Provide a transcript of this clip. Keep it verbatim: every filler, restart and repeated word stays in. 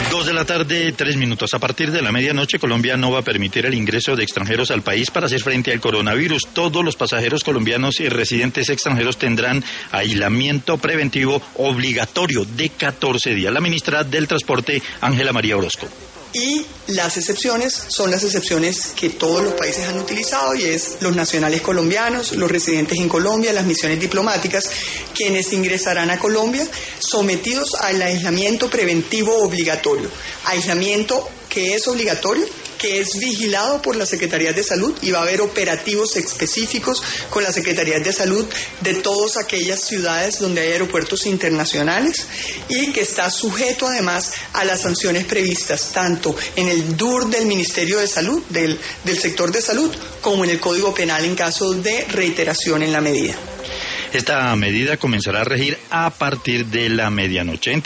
Dos de la tarde, tres minutos. A partir de la medianoche, Colombia no va a permitir el ingreso de extranjeros al país para hacer frente al coronavirus. Todos los pasajeros colombianos y residentes extranjeros tendrán aislamiento preventivo obligatorio de catorce días. La ministra del Transporte, Ángela María Orozco. Y las excepciones son las excepciones que todos los países han utilizado, y es los nacionales colombianos, los residentes en Colombia, las misiones diplomáticas, quienes ingresarán a Colombia sometidos al aislamiento preventivo obligatorio. Aislamiento que es obligatorio, que es vigilado por la Secretaría de Salud, y va a haber operativos específicos con la Secretaría de Salud de todas aquellas ciudades donde hay aeropuertos internacionales, y que está sujeto además a las sanciones previstas tanto en el D U R del Ministerio de Salud, del, del sector de salud, como en el Código Penal en caso de reiteración en la medida. Esta medida comenzará a regir a partir de la medianoche.